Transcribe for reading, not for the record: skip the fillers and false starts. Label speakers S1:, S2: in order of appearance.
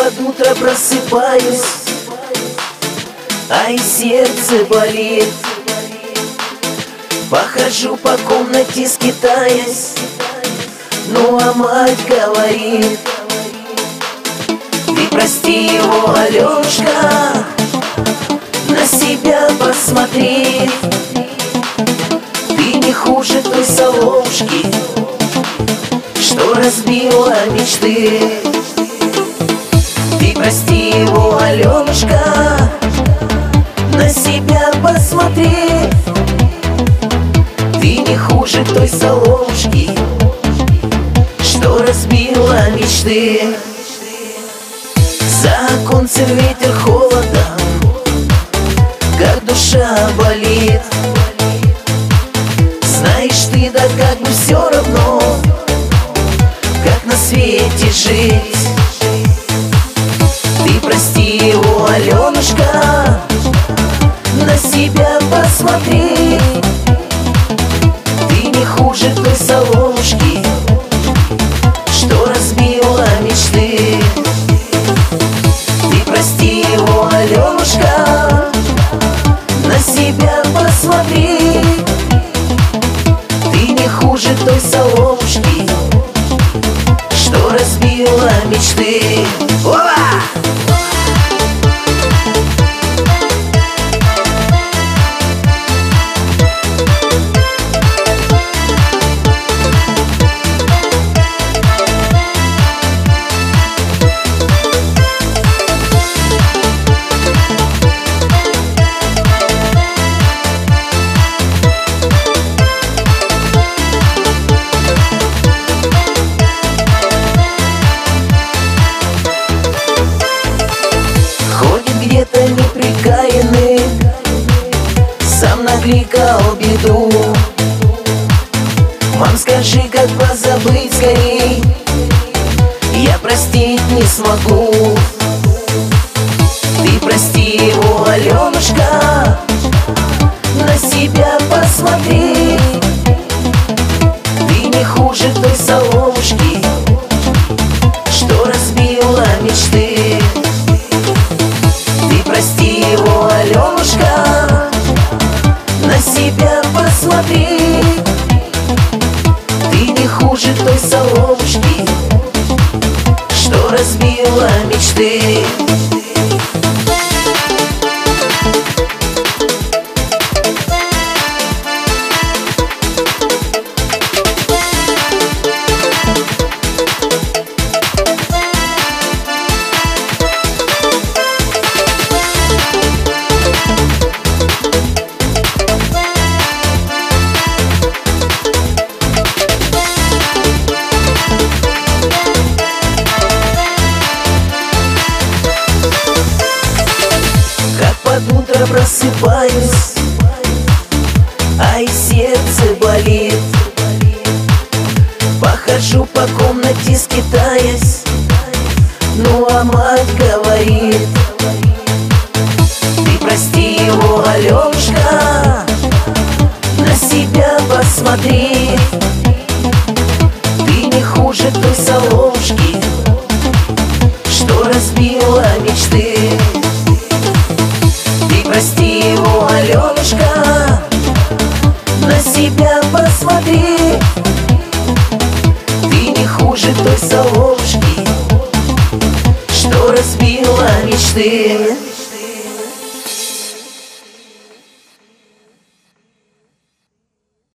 S1: под утро просыпаюсь, а и сердце болит. Похожу по комнате, скитаясь, ну а мать говорит: ты прости его, Алёшка, на себя посмотри. Ты не хуже той соловушки, что разбила мечты. Ты прости его, Алёшка, на себя посмотри. Ты не хуже той соловушки, что разбила мечты. За оконцем ветер холодом, как душа болит. Знаешь ты, да как бы все равно, как на свете жить. Ты прости его, Алёнушка, на себя посмотри. Ты не хуже той соловушки, что разбила мечты. Ты прости его, Алёнушка, на себя посмотри. Ты не хуже той соловушки, что разбила мечты. Опа! Где-то неприкаянный, сам накликал беду. Мам, скажи, как позабыть скорей, я простить не смогу. Ты прости его, Алёнушка, на себя посмотри. Ты не хуже той соловушки, что разбила мечты. Прости его, Алёнушка, на себя посмотри. Ты не хуже той соловушки, что разбила мечты. Под утро просыпаюсь, а и сердце болит. Похожу по комнате, скитаясь, ну а мать говорит: ты прости его, Алёнушка, на себя посмотри. Ты не хуже той соловушки, что разбила мечты. Прости его, Алёнушка, на себя посмотри. Ты не хуже той соловушки, что разбила мечты.